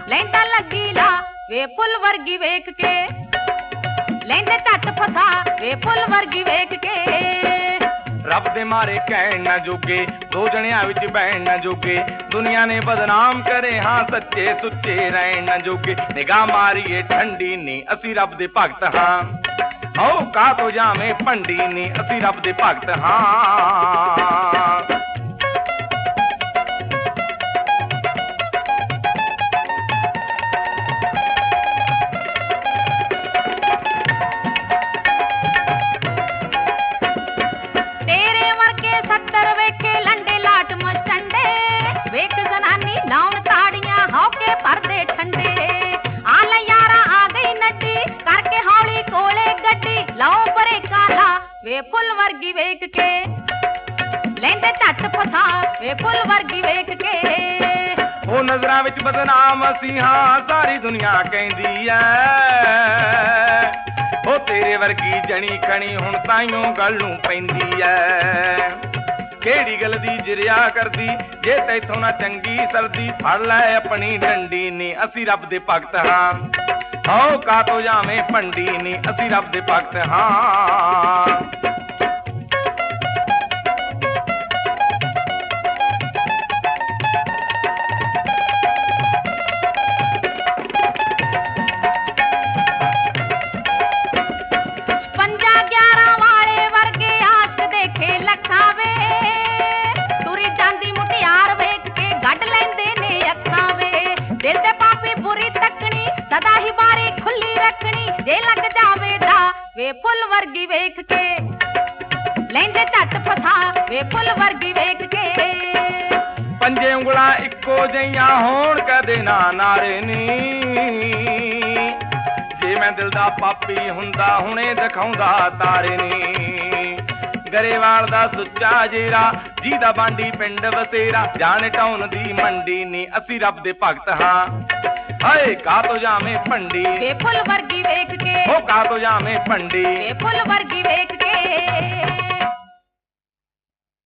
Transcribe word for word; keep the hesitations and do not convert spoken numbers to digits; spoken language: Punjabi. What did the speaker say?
ਲੈਂਦਾ ਲੱਗੀ ਲਾ ਵੇ ਫੁੱਲ ਵਰਗੀ ਵੇਖ ਕੇ ਲੈਂਦੇ ਝੱਟ ਫਸਾ ਵੇ ਫੁੱਲ ਵਰਗੀ ਵੇਖ ਕੇ ਰੱਬ ਦੇ ਮਾਰੇ ਕਹਿਣ ਨਾ ਜੋਗੇ ਦੋ ਜਣਿਆਂ ਵਿੱਚ ਬਹਿਣ ਨਾ ਜੋਗੇ ਦੁਨੀਆ ਨੇ ਬਦਨਾਮ ਕਰੇ ਹਾਂ ਸੱਚੇ ਸੁੱਚੇ ਰਹਿਣ ਨਾ ਜੋਗੇ ਨਿਗਾਹ ਮਾਰੀਏ ਠੰਡੀ ਨੀ ਅਸੀਂ ਰੱਬ ਦੇ ਭਗਤ ਹਾਂ ਹੋ ਕਾ ਤੋ ਜਾਵੇਂ ਭੰਡੀ ਨੀ ਅਸੀਂ ਰੱਬ ਦੇ ਭਗਤ ਹਾਂ ਵੇ ਫੁੱਲ ਵਰਗੀ ਵੇਖ ਕੇ ਲੈਂਦੇ ਝੱਟ ਫਸਾ ਵੇ ਫੁੱਲ ਵਰਗੀ ਵੇਖ ਕੇ ਉਹ ਨਜ਼ਰਾਂ ਵਿੱਚ ਬਦਨਾਮ ਅਸੀਂ ਹਾਂ ਸਾਰੀ ਦੁਨੀਆ ਕਹਿੰਦੀ ਐ ਉਹ ਤੇਰੇ ਵਰਗੀ ਜਣੀ ਖਣੀ ਹੁਣ ਤਾਈਓ ਗੱਲ ਨੂੰ ਪੈਂਦੀ ਐ ਕਿਹੜੀ ਗੱਲ ਦੀ ਜਿਰਿਆ ਕਰਦੀ ਜੇ ਤੈਥੋਂ ਨਾ ਚੰਗੀ ਸਰਦੀ ਫੜ ਲੈ ਆਪਣੀ ਡੰਡੀ ਨੀ ਅਸੀਂ ਰੱਬ ਦੇ ਭਗਤ ਹਾਂ ਹੋ ਕਾ ਤੋ ਜਾਵੇਂ ਭੰਡੀ ਨੀ ਅਸੀਂ ਰੱਬ ਦੇ ਭਗਤ ਹਾਂ ਸਦਾ ਹੀ ਬਾਰੀ ਖੁੱਲੀ ਰੱਖਣੀ ਜੇ ਲੱਗ ਜਾਵੇ ਦਾ ਵੇ ਫੁੱਲ ਵਰਗੀ ਵੇਖ ਕੇ ਲੈਂਦੇ ਝੱਟ ਫਸਾ ਵੇ ਫੁੱਲ ਵਰਗੀ ਵੇਖ ਕੇ ਪੰਜੇ ਉਂਗਲਾਂ ਇੱਕੋ ਜਿਹੀਆਂ ਹੋਣ ਕਦੇ ਨਾ ਨਾਰੇ ਨੀ ਜੇ ਮੈਂ ਦਿਲ ਦਾ ਪਾਪੀ ਹੁੰਦਾ ਹੁਣੇ ਦਿਖਾਉਂਦਾ ਤਾਰੇ ਨੀ ਗਰੇਵਾਲ ਦਾ ਸੁੱਚਾ ਜੇਰਾ ਜਿਹਦਾ ਬਾਂਡੀ ਪਿੰਡ ਵਸੇਰਾ ਜਾਣ ਟਾਉਨ ਦੀ ਮੰਡੀ ਨੀ ਅਸੀਂ ਰੱਬ ਦੇ ਭਗਤ ਹਾਂ ਹਾਏ ਕਾ ਤੋ ਜਾਵੇਂ ਭੰਡੀ ਵੇ ਫੁੱਲ ਵਰਗੀ ਵੇਖ ਕੇ ਹੋ ਕਾ ਤੋ ਜਾਵੇਂ ਭੰਡੀ ਵੇ ਫੁੱਲ ਵਰਗੀ ਵੇਖ ਕੇ